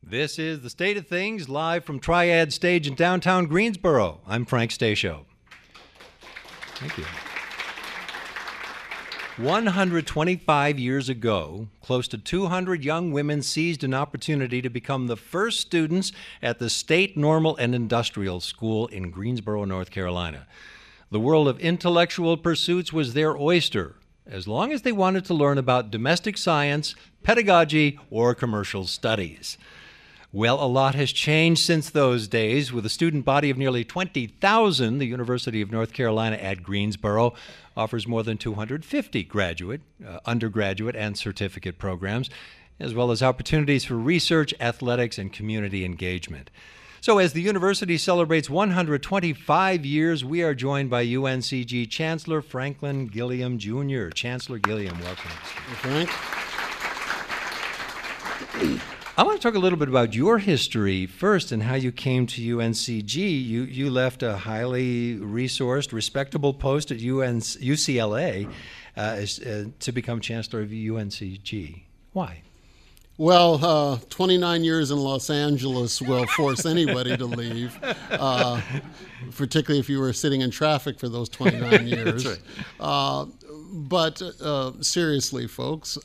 This is The State of Things, live from Triad Stage in downtown Greensboro. I'm Frank Stasio. Thank you. 125 years ago, close to 200 young women seized an opportunity to become the first students at the State Normal and Industrial School in Greensboro, North Carolina. The world of intellectual pursuits was their oyster, as long as they wanted to learn about domestic science, pedagogy, or commercial studies. Well, a lot has changed since those days. With a student body of nearly 20,000, the University of North Carolina at Greensboro offers more than 250 graduate, undergraduate, and certificate programs, as well as opportunities for research, athletics, and community engagement. So as the university celebrates 125 years, we are joined by UNCG Chancellor Franklin Gilliam Jr. Chancellor Gilliam, welcome. Frank. I want to talk a little bit about your history first and how you came to UNCG. You left a highly resourced, respectable post at UCLA to become Chancellor of UNCG. Why? Well, 29 years in Los Angeles will force anybody to leave, particularly if you were sitting in traffic for those 29 years. That's right. But seriously, folks,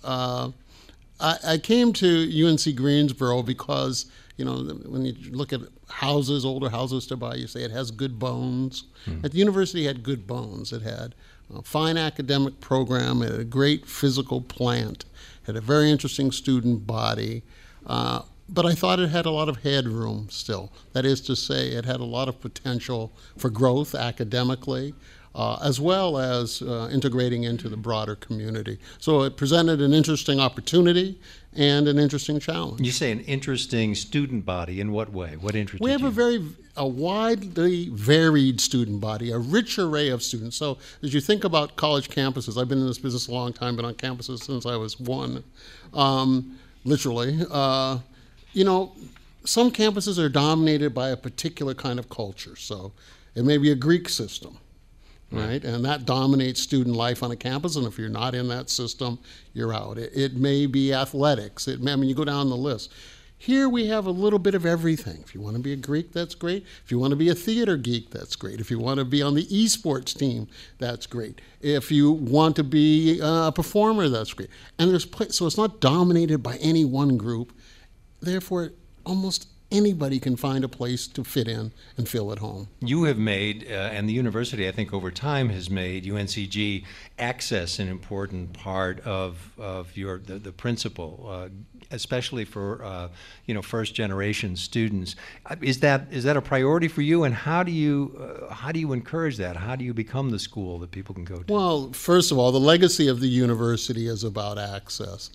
I came to UNC Greensboro because, you know, when you look at houses, older houses to buy, you say it has good bones. At the university, it had good bones. It had a fine academic program, it had a great physical plant, had a very interesting student body, but I thought it had a lot of headroom still. That is to say, it had a lot of potential for growth academically, as well as integrating into the broader community. So it presented an interesting opportunity and an interesting challenge. You say an interesting student body. In what way? What interested We have you? a widely varied student body, a rich array of students. So as you think about college campuses, I've been in this business a long time, been on campuses since I was one, literally. You know, some campuses are dominated by a particular kind of culture. So it may be a Greek system. Right, and that dominates student life on a campus, and if you're not in that system, you're out. It may be athletics. I mean, you go down the list. Here we have a little bit of everything. If you want to be a Greek, that's great. If you want to be a theater geek, that's great. If you want to be on the esports team, that's great. If you want to be a performer, that's great. And so it's not dominated by any one group. Therefore, almost anybody can find a place to fit in and feel at home. You have made, and the university, I think, over time has made UNCG access an important part of the principle, especially for first-generation students. Is that a priority for you? And how do you encourage that? How do you become the school that people can go to? Well, first of all, the legacy of the university is about access.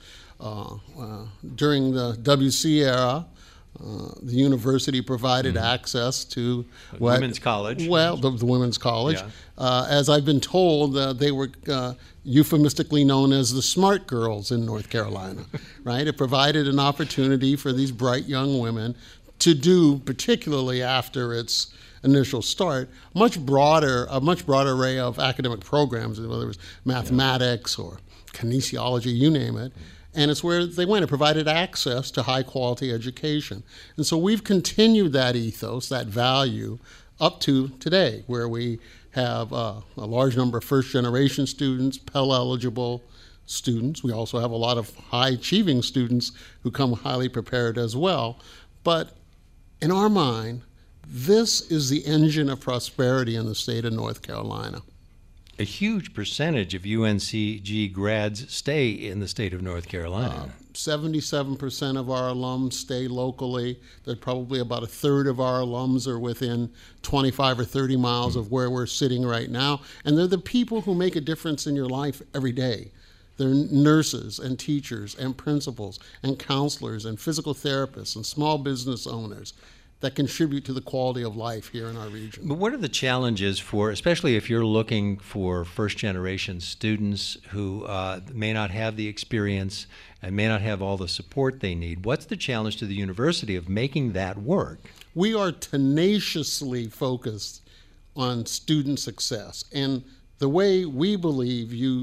During the WC era, the university provided access to Women's College. Well, the Women's College. Yeah. As I've been told, they were euphemistically known as the smart girls in North Carolina, right? It provided an opportunity for these bright young women to do, particularly after its initial start, a much broader array of academic programs, whether it was mathematics or kinesiology, you name it. And it's where they went. It provided access to high-quality education. And so we've continued that ethos, that value, up to today, where we have a large number of first-generation students, Pell-eligible students. We also have a lot of high-achieving students who come highly prepared as well. But in our mind, this is the engine of prosperity in the state of North Carolina. A huge percentage of UNCG grads stay in the state of North Carolina. 77% of our alums stay locally. There's probably about a third of our alums are within 25 or 30 miles of where we're sitting right now. And they're the people who make a difference in your life every day. They're nurses and teachers and principals and counselors and physical therapists and small business owners that contribute to the quality of life here in our region. But what are the challenges for, especially if you're looking for first-generation students who may not have the experience and may not have all the support they need? What's the challenge to the university of making that work? We are tenaciously focused on student success. And the way we believe you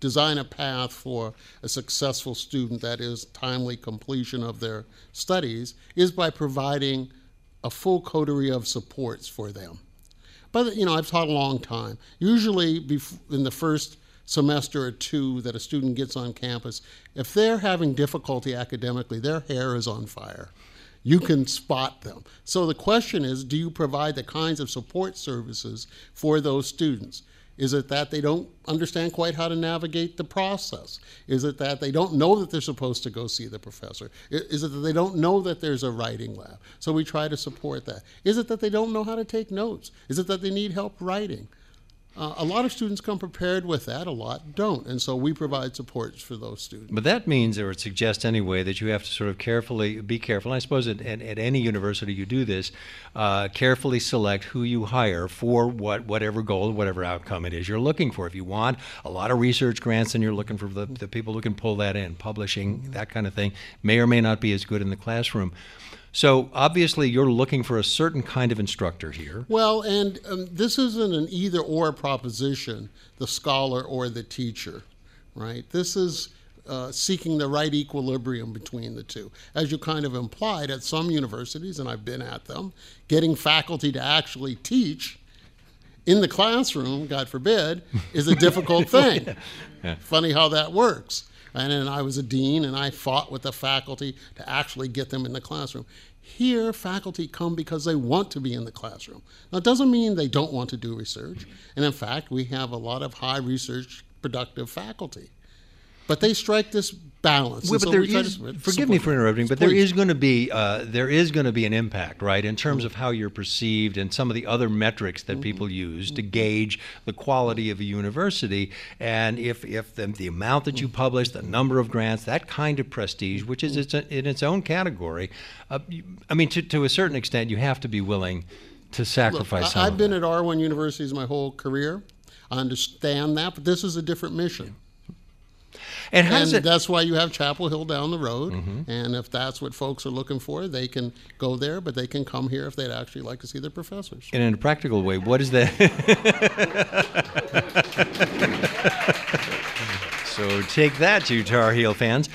design a path for a successful student, that is timely completion of their studies, is by providing a full coterie of supports for them. But, I've taught a long time. Usually in the first semester or two that a student gets on campus, if they're having difficulty academically, their hair is on fire. You can spot them. So the question is, do you provide the kinds of support services for those students? Is it that they don't understand quite how to navigate the process? Is it that they don't know that they're supposed to go see the professor? Is it that they don't know that there's a writing lab? So we try to support that. Is it that they don't know how to take notes? Is it that they need help writing? A lot of students come prepared with that, a lot don't, and so we provide supports for those students. But that means, or it suggests anyway, that you have to sort of be careful. And I suppose at any university you do this, carefully select who you hire for whatever goal, whatever outcome it is you're looking for. If you want a lot of research grants, then you're looking for the people who can pull that in. Publishing, that kind of thing, may or may not be as good in the classroom. So obviously you're looking for a certain kind of instructor here. Well, and this isn't an either-or proposition, the scholar or the teacher, right? This is seeking the right equilibrium between the two. As you kind of implied, at some universities, and I've been at them, getting faculty to actually teach in the classroom, God forbid, is a difficult thing. Yeah. Funny how that works. And then I was a dean, and I fought with the faculty to actually get them in the classroom. Here, faculty come because they want to be in the classroom. Now, it doesn't mean they don't want to do research. And in fact, we have a lot of high research productive faculty. But they strike this balance. Well, but there is, forgive me for interrupting, but there is going to be an impact, right, in terms of how you're perceived and some of the other metrics that people use to gauge the quality of a university. And if the amount that you publish, the number of grants, that kind of prestige, which is in its own category, I mean, to a certain extent, you have to be willing to sacrifice some of I've been at R1 universities my whole career. I understand that, but this is a different mission. And that's why you have Chapel Hill down the road. Mm-hmm. And if that's what folks are looking for, they can go there, but they can come here if they'd actually like to see their professors. And in a practical way, what is that? So take that, you Tar Heel fans.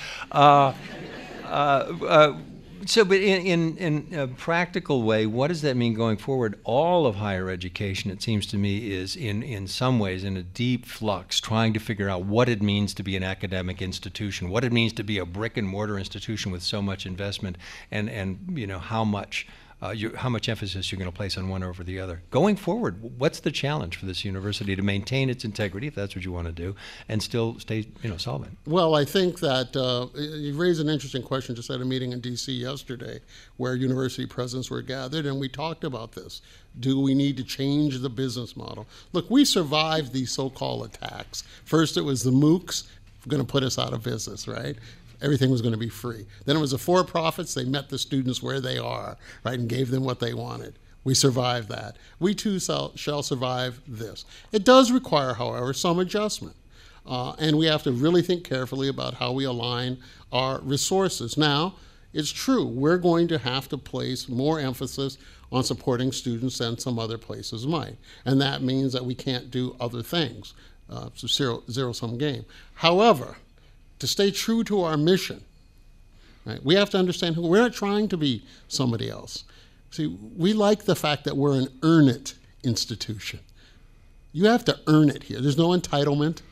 So, but in a practical way, what does that mean going forward? All of higher education, it seems to me, is in some ways in a deep flux, trying to figure out what it means to be an academic institution, what it means to be a brick and mortar institution with so much investment, and how much emphasis you're going to place on one over the other. Going forward, what's the challenge for this university to maintain its integrity, if that's what you want to do, and still stay solvent? Well, I think that you raised an interesting question just at a meeting in D.C. yesterday where university presidents were gathered, and we talked about this. Do we need to change the business model? Look, we survived these so-called attacks. First, it was the MOOCs going to put us out of business, right? Everything was going to be free. Then it was the for-profits. They met the students where they are, right, and gave them what they wanted. We survived that. We too shall survive this. It does require, however, some adjustment. And we have to really think carefully about how we align our resources. Now, it's true, we're going to have to place more emphasis on supporting students than some other places might. And that means that we can't do other things. It's a zero-sum game. However, to stay true to our mission, right, we have to understand who we're not trying to be somebody else. See, we like the fact that we're an earn it institution. You have to earn it here. There's no entitlement.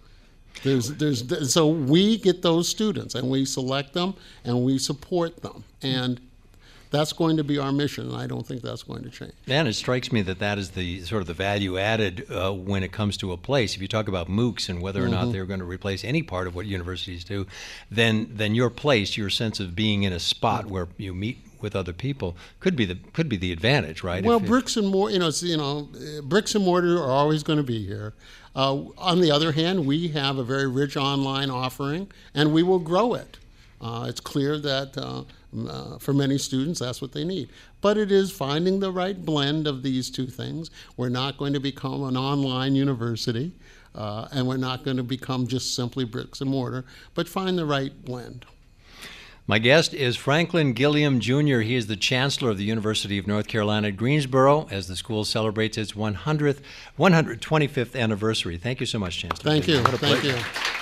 So we get those students and we select them and we support them. And that's going to be our mission, and I don't think that's going to change. And it strikes me that is the sort of the value added when it comes to a place. If you talk about MOOCs and whether or not they're going to replace any part of what universities do, then your place, your sense of being in a spot where you meet with other people could be the advantage, right? Well, bricks and mortar, bricks and mortar are always going to be here. On the other hand, we have a very rich online offering, and we will grow it. It's clear that for many students, that's what they need. But it is finding the right blend of these two things. We're not going to become an online university, and we're not going to become just simply bricks and mortar, but find the right blend. My guest is Franklin Gilliam, Jr. He is the Chancellor of the University of North Carolina at Greensboro as the school celebrates its 125th anniversary. Thank you so much, Chancellor. Thank you. Thank you.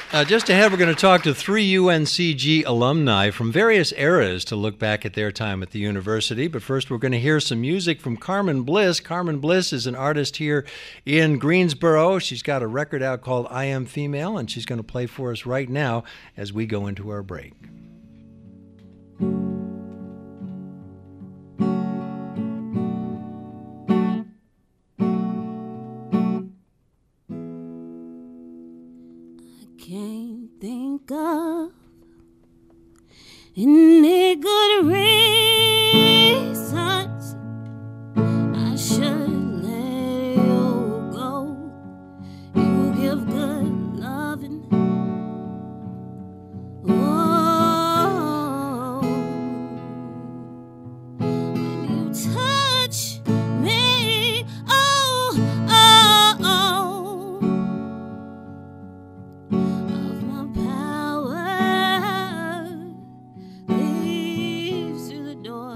Just ahead, we're going to talk to 3 UNCG alumni from various eras to look back at their time at the university. But first, we're going to hear some music from Carmen Bliss. Carmen Bliss is an artist here in Greensboro. She's got a record out called I Am Female, and she's going to play for us right now as we go into our break. Can't think of any good reasons I should let you go. You give good loving. Oh, when you touch me, oh, oh, oh. Of my power leaves through the door.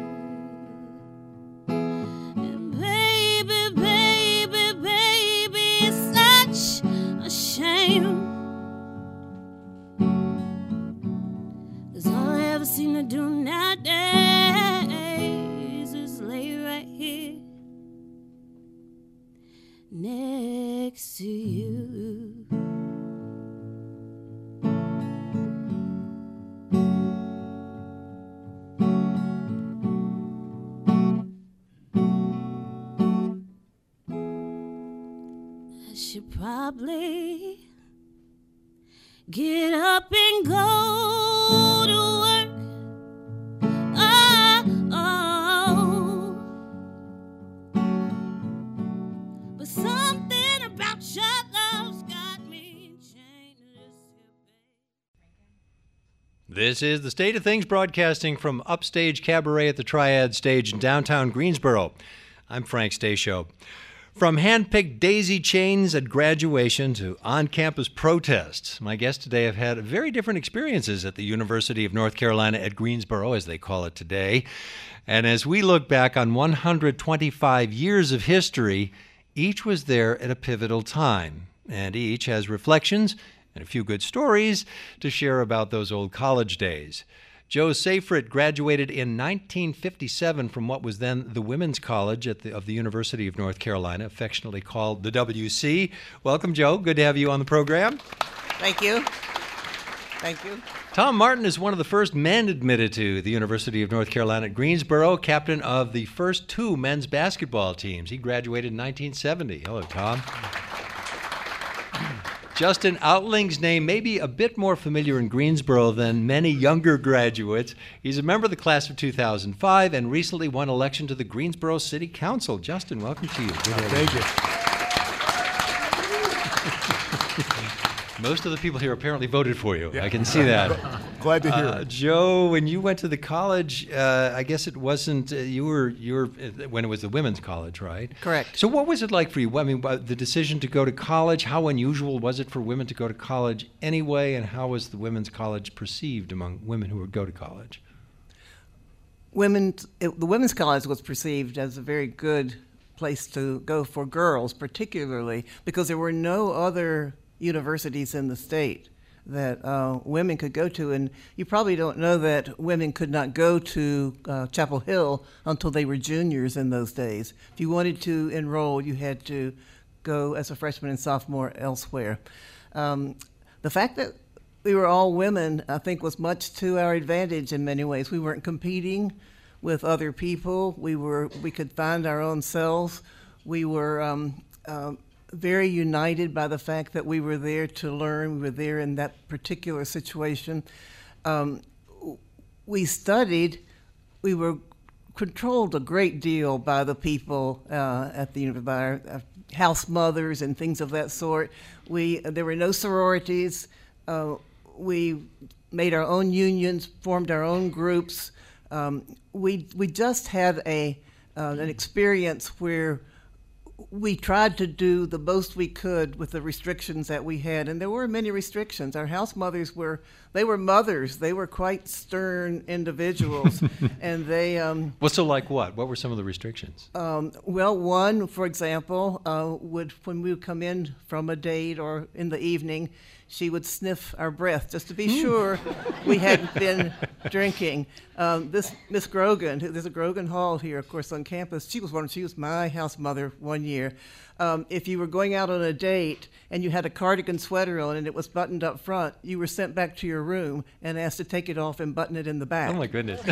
And baby, baby, baby, it's such a shame. 'Cause all I ever seem to do nowadays is lay right here next to you. I should probably get up and go to work. Oh, but something about your love's got me chained to this here bed. This is The State of Things, broadcasting from Upstage Cabaret at the Triad Stage in downtown Greensboro. I'm Frank Stasio. From hand-picked daisy chains at graduation to on-campus protests, my guests today have had very different experiences at the University of North Carolina at Greensboro, as they call it today. And as we look back on 125 years of history, each was there at a pivotal time, and each has reflections and a few good stories to share about those old college days. Joe Seyfried graduated in 1957 from what was then the Women's College of the University of North Carolina, affectionately called the WC. Welcome, Joe. Good to have you on the program. Thank you. Thank you. Tom Martin is one of the first men admitted to the University of North Carolina at Greensboro, captain of the first 2 men's basketball teams. He graduated in 1970. Hello, Tom. Justin Outling's name may be a bit more familiar in Greensboro than many younger graduates. He's a member of the class of 2005 and recently won election to the Greensboro City Council. Justin, welcome to you. Thank you. Most of the people here apparently voted for you. Yeah. I can see that. Glad to hear it. Joe, when you went to the college, I guess it wasn't, you were when it was the women's college, right? Correct. So what was it like for you? I mean, the decision to go to college, how unusual was it for women to go to college anyway, and how was the women's college perceived among women who would go to college? The women's college was perceived as a very good place to go for girls, particularly because there were no other universities in the state that women could go to. And you probably don't know that women could not go to Chapel Hill until they were juniors in those days. If you wanted to enroll, you had to go as a freshman and sophomore elsewhere. The fact that we were all women, I think, was much to our advantage in many ways. We weren't competing with other people. We could find our own selves. We were very united by the fact that we were there to learn. We were there in that particular situation. We studied. We were controlled a great deal by the people at the university, by our house mothers and things of that sort. There were no sororities. We made our own unions, formed our own groups. We just had an experience where we tried to do the most we could with the restrictions that we had, and there were many restrictions. Our house mothers were mothers. They were quite stern individuals, and they. Well, so like what? What were some of the restrictions? Well, one, for example, when we would come in from a date or in the evening, she would sniff our breath just to be sure we hadn't been drinking. This Miss Grogan, there's a Grogan Hall here, of course, on campus. She was my house mother one year. If you were going out on a date and you had a cardigan sweater on and it was buttoned up front, you were sent back to your room and asked to take it off and button it in the back. Oh my goodness.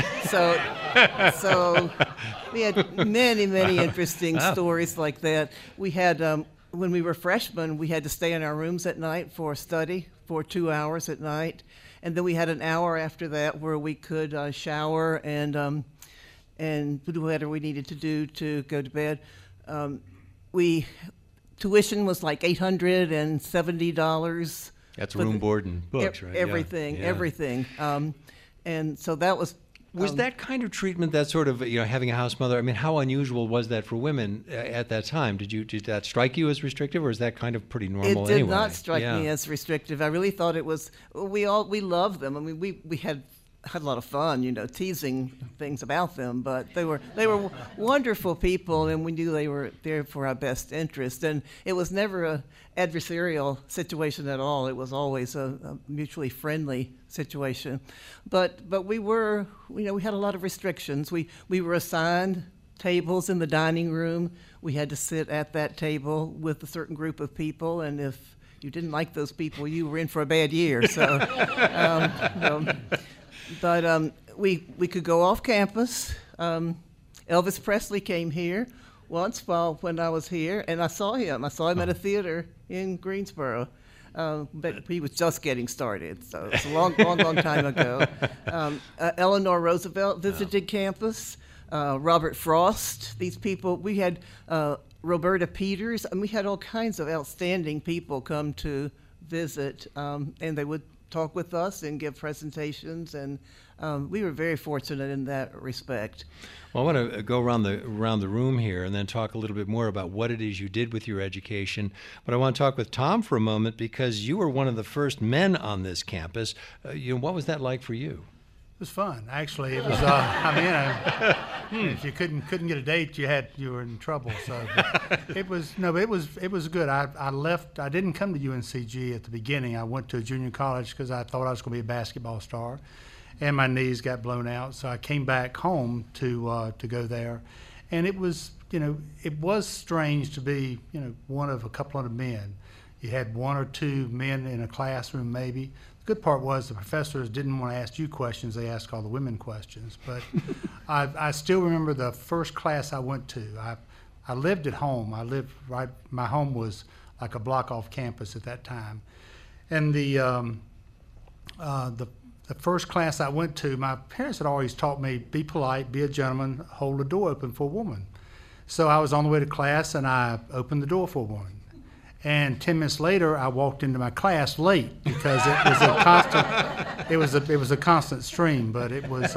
So we had many interesting stories like that. We had, when we were freshmen, we had to stay in our rooms at night for study for 2 hours at night. And then we had an hour after that where we could shower and do whatever we needed to do to go to bed. Tuition was like $870. That's room, board, and books, right? Everything. And so that was. Was that kind of treatment, that sort of, having a house mother, I mean, how unusual was that for women at that time? Did that strike you as restrictive, or is that kind of pretty normal anyway? It did not strike me as restrictive. I really thought it was, we loved them. I mean, we had a lot of fun, teasing things about them, but they were wonderful people, and we knew they were there for our best interest. And it was never a adversarial situation at all. It was always a mutually friendly situation. But we were, we had a lot of restrictions. We were assigned tables in the dining room. We had to sit at that table with a certain group of people, and if you didn't like those people, you were in for a bad year. So. But we could go off campus. Elvis Presley came here once when I was here, and I saw him. I saw him at a theater in Greensboro, but he was just getting started, so it's a long time ago. Eleanor Roosevelt visited campus. Robert Frost. These people. We had Roberta Peters, and we had all kinds of outstanding people come to visit, and they would talk with us and give presentations, and we were very fortunate in that respect. Well, I want to go around the room here and then talk a little bit more about what it is you did with your education. But I want to talk with Tom for a moment, because you were one of the first men on this campus. What was that like for you? It was fun, actually. It was. If you couldn't get a date, you were in trouble. So it was good. I left. I didn't come to UNCG at the beginning. I went to a junior college because I thought I was going to be a basketball star, and my knees got blown out. So I came back home to go there, and it was strange to be one of a couple of men. You had one or two men in a classroom maybe. Good part was the professors didn't want to ask you questions, they asked all the women questions. But I still remember the first class I went to. I lived at home. My home was like a block off campus at that time. And the first class I went to, my parents had always taught me, be polite, be a gentleman, hold the door open for a woman. So I was on the way to class and I opened the door for a woman. And 10 minutes later, I walked into my class late because it was a constant. It was a constant stream, but it was.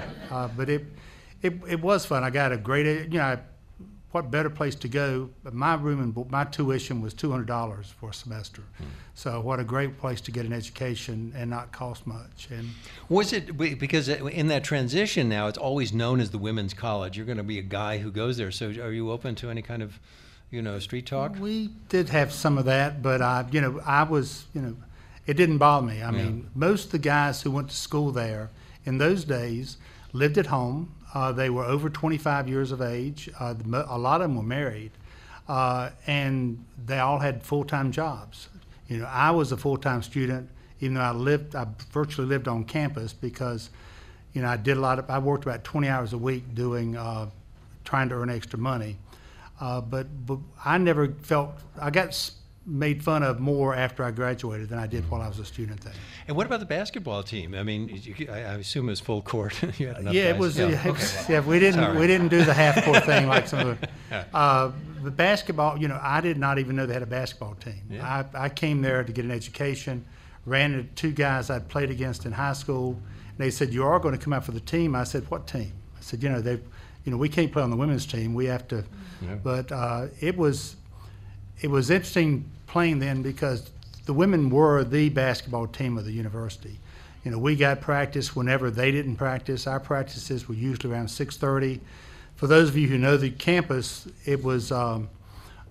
It was fun. I got a great. What better place to go? My room and my tuition was $200 for a semester. So what a great place to get an education and not cost much. And was it because in that transition now, it's always known as the women's college. You're going to be a guy who goes there. So are you open to any kind of street talk? We did have some of that, but I was, it didn't bother me. I mean, most of the guys who went to school there in those days lived at home. They were over 25 years of age. A lot of them were married, and they all had full-time jobs. I was a full-time student, even though I virtually lived on campus because, I worked about 20 hours a week trying to earn extra money. But I never felt, I got made fun of more after I graduated than I did while I was a student there. And what about the basketball team? I mean, I assume it was full court. You had enough yeah, guys. We didn't do the half court thing like some of the basketball. I did not even know they had a basketball team. Yeah. I came there to get an education, ran into two guys I'd played against in high school. And they said, "You are going to come out for the team." I said, "What team?" I said, we can't play on the women's team. We have to." Yeah. But it was interesting playing then because the women were the basketball team of the university. We got practice whenever they didn't practice. Our practices were usually around 6:30. For those of you who know the campus, it was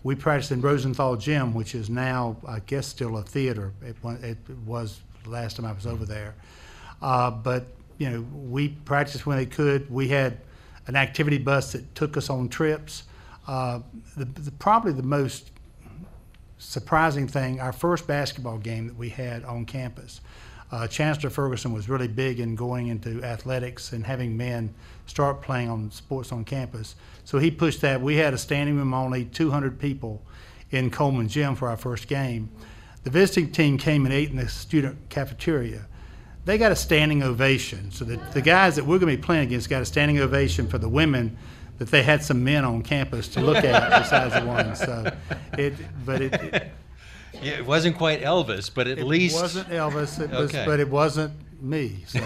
we practiced in Rosenthal Gym, which is now, I guess, still a theater. It was the last time I was over there. But, you know, we practiced when they could. We had an activity bus that took us on trips. Probably the most surprising thing, our first basketball game that we had on campus, Chancellor Ferguson was really big in going into athletics and having men start playing on sports on campus. So he pushed that. We had a standing room only, 200 people in Coleman Gym for our first game. The visiting team came and ate in the student cafeteria. They got a standing ovation. So the guys that we're going to be playing against got a standing ovation for the women that they had some men on campus to look at besides the ones. So Yeah, it wasn't quite Elvis, but at least it wasn't Elvis. It was, Okay. but it wasn't me. So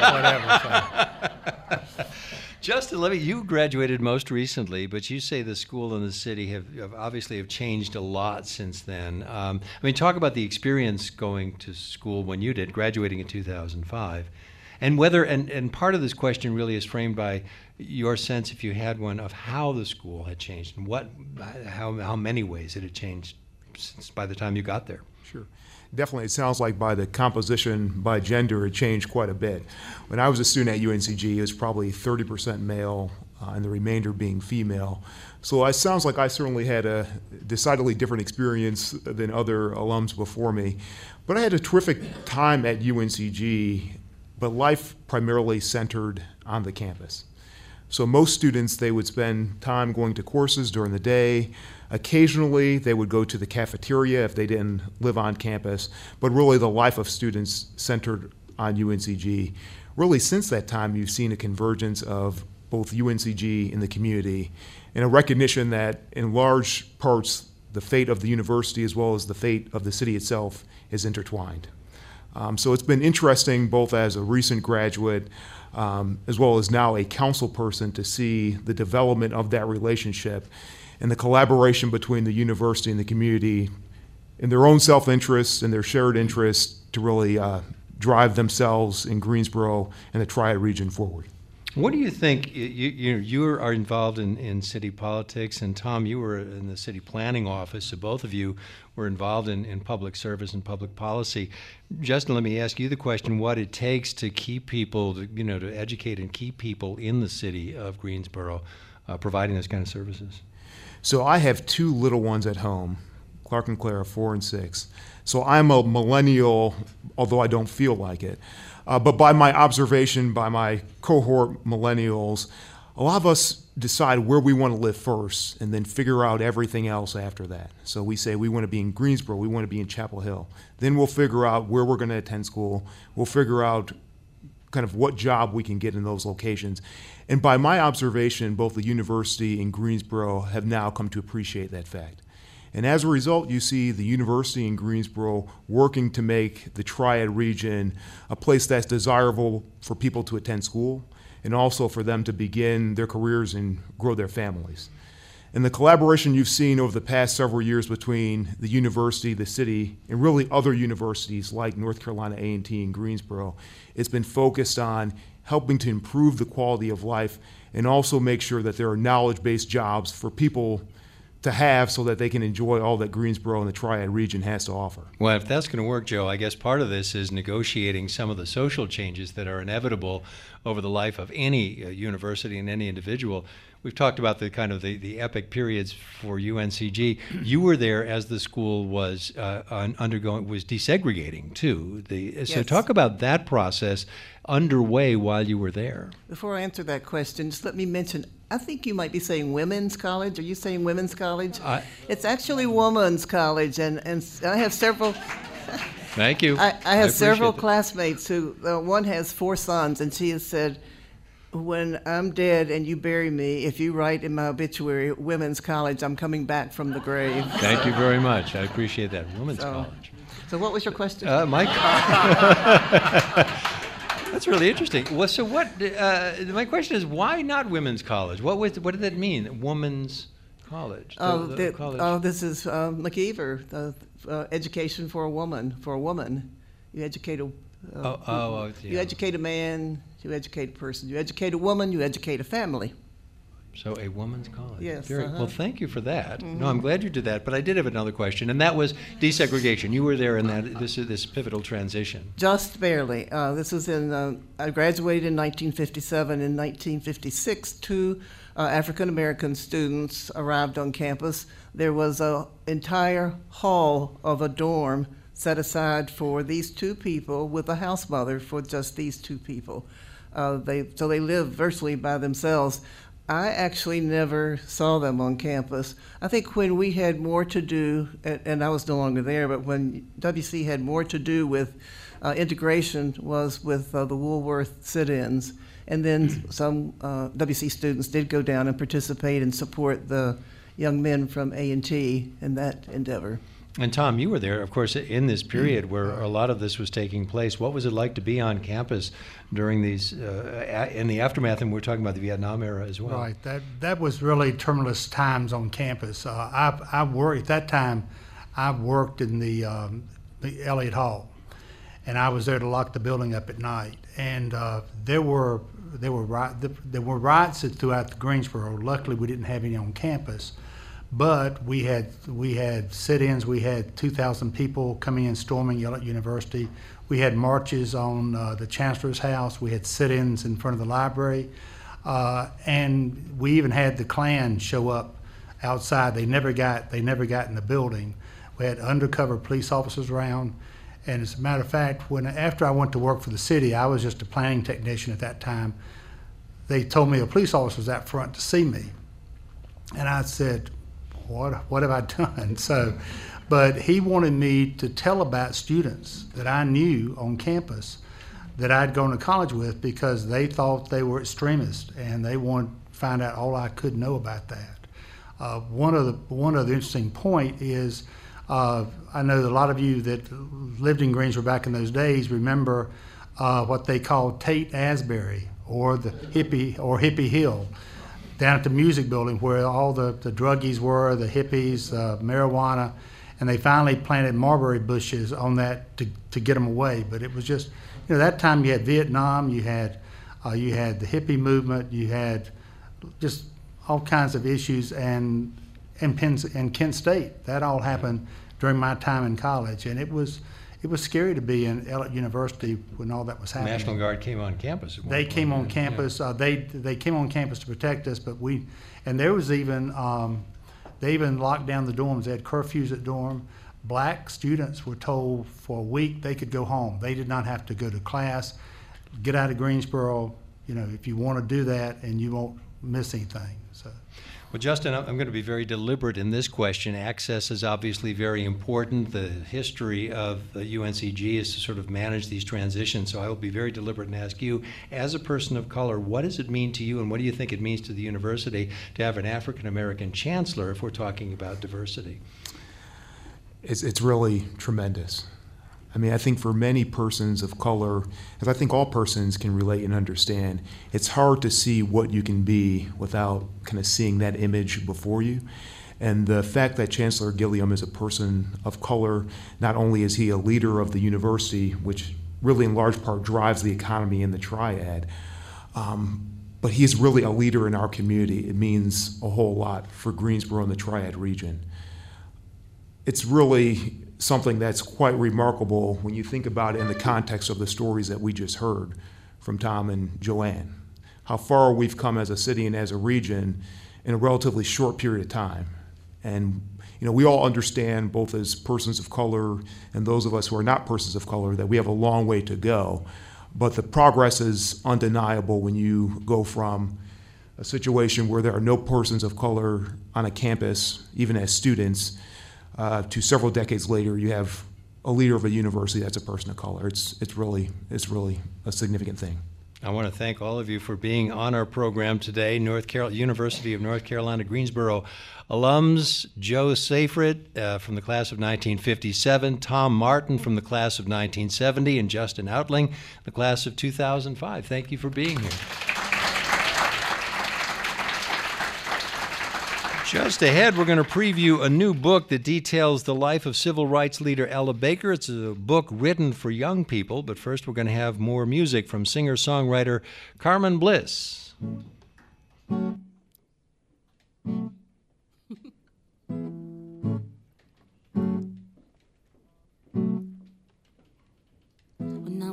whatever. So. Justin, you graduated most recently, but you say the school and the city have obviously changed a lot since then. I mean, talk about the experience going to school when you did, graduating in 2005, and whether and part of this question really is framed by your sense, if you had one, of how the school had changed and how many ways it had changed since by the time you got there. Sure. Definitely, it sounds like by the composition, by gender, it changed quite a bit. When I was a student at UNCG, it was probably 30% male and the remainder being female. So it sounds like I certainly had a decidedly different experience than other alums before me. But I had a terrific time at UNCG, but life primarily centered on the campus. So most students, they would spend time going to courses during the day. Occasionally, they would go to the cafeteria if they didn't live on campus, but really the life of students centered on UNCG. Really, since that time, you've seen a convergence of both UNCG and the community, and a recognition that in large parts, the fate of the university as well as the fate of the city itself is intertwined. So it's been interesting, both as a recent graduate, as well as now a council person, to see the development of that relationship and the collaboration between the university and the community in their own self-interest and their shared interests to really drive themselves in Greensboro and the Triad region forward. What do you think? You are involved in city politics, and Tom, you were in the city planning office, so both of you were involved in public service and public policy. Justin, let me ask you the question: what it takes to keep people, to educate and keep people in the city of Greensboro, providing this kind of services? So I have two little ones at home, Clark and Clara, 4 and 6. So I'm a millennial, although I don't feel like it. But by my observation, by my cohort millennials, a lot of us decide where we want to live first and then figure out everything else after that. So we say we want to be in Greensboro, we want to be in Chapel Hill. Then we'll figure out where we're going to attend school. We'll figure out kind of what job we can get in those locations. And by my observation, both the university and Greensboro have now come to appreciate that fact. And as a result, you see the university in Greensboro working to make the Triad region a place that's desirable for people to attend school and also for them to begin their careers and grow their families. And the collaboration you've seen over the past several years between the university, the city, and really other universities like North Carolina A&T and Greensboro, it's been focused on helping to improve the quality of life and also make sure that there are knowledge-based jobs for people to have so that they can enjoy all that Greensboro and the Triad region has to offer. Well, if that's going to work, Joe, I guess part of this is negotiating some of the social changes that are inevitable over the life of any university and any individual. We've talked about the kind of the epic periods for UNCG. You were there as the school was was desegregating too. So Yes. talk about that process underway while you were there. Before I answer that question, just let me mention, I think you might be saying women's college. Are you saying women's college? It's actually women's college, and I have several. Thank you. I have several appreciate that. classmates who, one has 4 sons, and she has said, when I'm dead and you bury me, if you write in my obituary, women's college, I'm coming back from the grave. Thank you very much. I appreciate that. Women's So- college. So what was your question? Mike. That's really interesting. Well, so what? My question is, why not women's college? What did that mean? Women's college. College. This is McKeever, education for a woman. For a woman, you educate a. Yeah. You educate a man. You educate a person. You educate a woman. You educate a family. So a woman's college. Yes, Well, thank you for that. No, I'm glad you did that. But I did have another question, and that was desegregation. You were there in that this pivotal transition. Just barely. This was I graduated in 1957. In 1956, two African American students arrived on campus. There was an entire hall of a dorm set aside for these two people with a house mother for just these two people. So they lived virtually by themselves. I actually never saw them on campus. I think when we had more to do, and I was no longer there, but when WC had more to do with integration was with the Woolworth sit-ins. And then some WC students did go down and participate and support the young men from A&T in that endeavor. And Tom, you were there, of course, in this period where a lot of this was taking place. What was it like to be on campus during these, in the aftermath, and we're talking about the Vietnam era as well? Right. That was really tumultuous times on campus. I worked, at that time, I worked in the Elliott Hall, and I was there to lock the building up at night. And there were riots throughout the Greensboro. Luckily, we didn't have any on campus. But we had sit-ins. We had 2,000 people coming in storming Elliott University. We had marches on the Chancellor's house. We had sit-ins in front of the library, and we even had the Klan show up outside. They never got in the building. We had undercover police officers around. And as a matter of fact, after I went to work for the city, I was just a planning technician at that time. They told me a police officer was out front to see me, and I said, what have I done? But he wanted me to tell about students that I knew on campus that I'd gone to college with because they thought they were extremists, and they wanted to find out all I could know about that. One of the interesting point is, I know that a lot of you that lived in Greensboro back in those days remember what they called Tate Asbury, or the Hippie Hill, down at the music building where all the druggies were, the hippies, marijuana, and they finally planted mulberry bushes on that to get them away. But it was just, that time you had Vietnam, you had the hippie movement, you had just all kinds of issues, and Kent State. That all happened during my time in college, and it was scary to be in Elliott University when all that was happening. National Guard came on campus. They came on campus. Yeah. They came on campus to protect us, but there was even they even locked down the dorms. They had curfews at dorm. Black students were told for a week they could go home. They did not have to go to class. Get out of Greensboro, if you want to do that, and you won't miss anything. So. Well, Justin, I'm going to be very deliberate in this question. Access is obviously very important. The history of the UNCG is to sort of manage these transitions, so I will be very deliberate and ask you, as a person of color, what does it mean to you, and what do you think it means to the university to have an African-American chancellor if we're talking about diversity? It's really tremendous. I mean, I think for many persons of color, as I think all persons can relate and understand, it's hard to see what you can be without kind of seeing that image before you. And the fact that Chancellor Gilliam is a person of color, not only is he a leader of the university, which really in large part drives the economy in the triad, but he is really a leader in our community. It means a whole lot for Greensboro and the triad region. It's really something that's quite remarkable when you think about it in the context of the stories that we just heard from Tom and Joanne. How far we've come as a city and as a region in a relatively short period of time. And we all understand, both as persons of color and those of us who are not persons of color, that we have a long way to go. But the progress is undeniable when you go from a situation where there are no persons of color on a campus, even as students, to several decades later, you have a leader of a university that's a person of color. It's really a significant thing. I want to thank all of you for being on our program today. University of North Carolina, Greensboro alums, Joe Seyfried from the class of 1957, Tom Martin from the class of 1970, and Justin Outling, the class of 2005. Thank you for being here. Just ahead, we're going to preview a new book that details the life of civil rights leader Ella Baker. It's a book written for young people, but first we're going to have more music from singer-songwriter Carmen Bliss.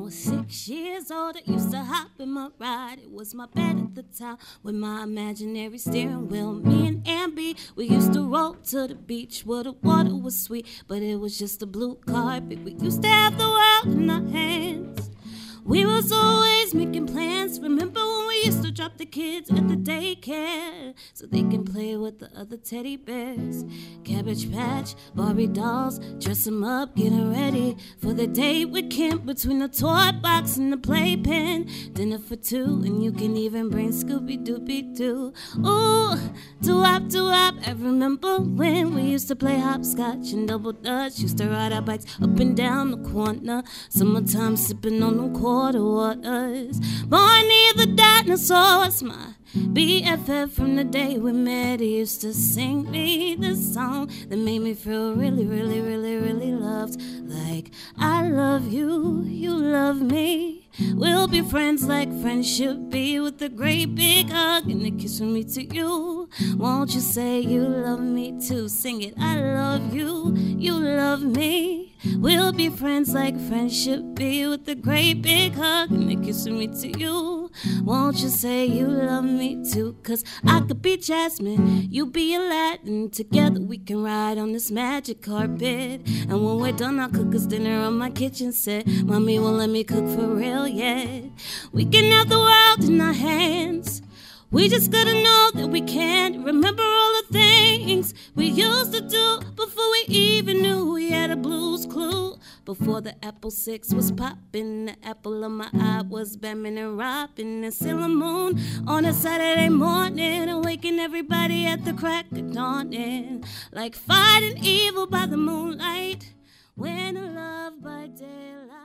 was 6 years old, I used to hop in my ride. It was my bed at the time with my imaginary steering wheel. Me and Ambi, we used to roll to the beach where the water was sweet, but it was just a blue carpet. We used to have the world in our hands. We was always making plans. Remember when we used to drop the kids at the daycare so they can play with the other teddy bears? Cabbage Patch, Barbie dolls, dress them up, getting ready for the date with Kim. Between the toy box and the playpen, dinner for two, and you can even bring Scooby-Dooby-Doo. Ooh, doo-wop, I remember when we used to play hopscotch and double dutch. Used to ride our bikes up and down the corner, summertime sipping on them quarter waters. Barney the dinosaurs, my BFF from the day we met. He used to sing me this song that made me feel really, really, really, really loved. Like, I love you, you love me. We'll be friends like friends should be, with a great big hug and a kiss from me to you. Won't you say you love me too? Sing it, I love you, you love me. We'll be friends like friends should be, with a great big hug and a kiss from me to you. Won't you say you love me too? 'Cause I could be Jasmine, you be Aladdin. Together we can ride on this magic carpet. And when we're done, I'll cook us dinner on my kitchen set. Mommy won't let me cook for real yet. We can have the world in our hands. We just gotta know that we can. Remember all the things we used to do before we even knew we had a Blue's Clue. Before the Apple 6 was poppin', the apple of my eye was Batman and Robin. And Sailor Moon on a Saturday morning, and waking everybody at the crack of dawning. Like fighting evil by the moonlight, when love by daylight.